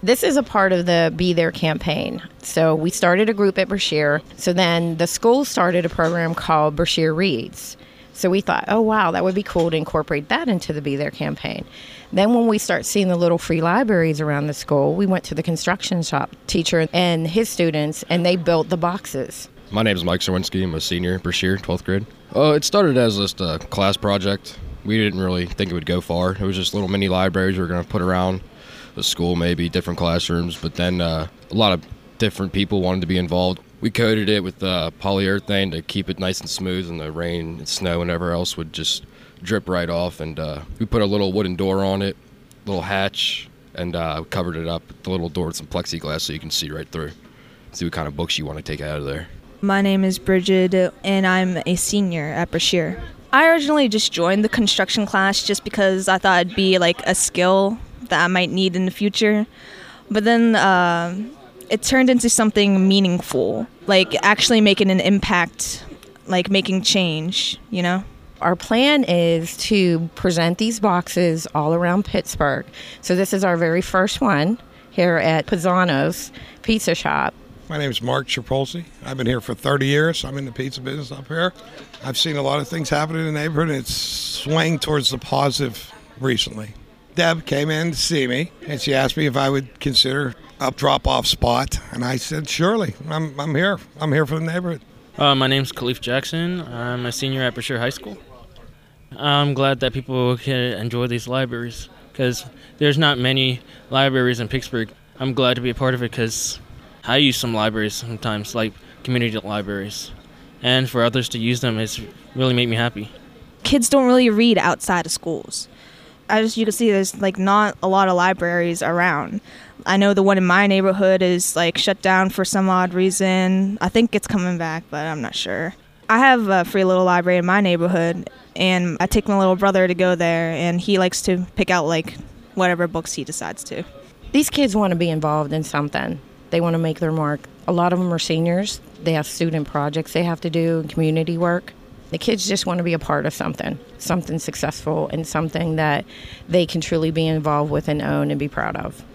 This is a part of the Be There campaign. So we started a group at Brashear. So then the school started a program called Brashear Reads. So we thought, oh, wow, that would be cool to incorporate that into the Be There campaign. Then when we start seeing the little free libraries around the school, we went to the construction shop teacher and his students, and they built the boxes. My name is Mike Serwinski. I'm a senior at Brashear, 12th grade. It started as just a class project. We didn't really think it would go far. It was just little mini libraries we were going to put around the school, maybe different classrooms, but then a lot of different people wanted to be involved. We coated it with polyurethane to keep it nice and smooth, and the rain and snow and whatever else would just drip right off. And we put a little wooden door on it, little hatch, and covered it up with the little door with some plexiglass so you can see right through. See what kind of books you want to take out of there. My name is Bridget, and I'm a senior at Brashear. I originally just joined the construction class just because I thought it'd be like a skill that I might need in the future. But then it turned into something meaningful, like actually making an impact, like making change, you know? Our plan is to present these boxes all around Pittsburgh. So this is our very first one here at Pisano's Pizza Shop. My name is Mark Tripolsi. I've been here for 30 years. I'm in the pizza business up here. I've seen a lot of things happen in the neighborhood, and it's swaying towards the positive recently. Deb came in to see me, and she asked me if I would consider a drop-off spot, and I said, surely, I'm here. I'm here for the neighborhood. My name's Khalif Jackson. I'm a senior at Brashear High School. I'm glad that people can enjoy these libraries because there's not many libraries in Pittsburgh. I'm glad to be a part of it because I use some libraries sometimes, like community libraries. And for others to use them, it's really made me happy. Kids don't really read outside of schools. As you can see, there's like not a lot of libraries around. I know the one in my neighborhood is like shut down for some odd reason. I think it's coming back, but I'm not sure. I have a free little library in my neighborhood, and I take my little brother to go there, and he likes to pick out like whatever books he decides to. These kids want to be involved in something. They want to make their mark. A lot of them are seniors. They have student projects they have to do and community work. The kids just want to be a part of something successful and something that they can truly be involved with and own and be proud of.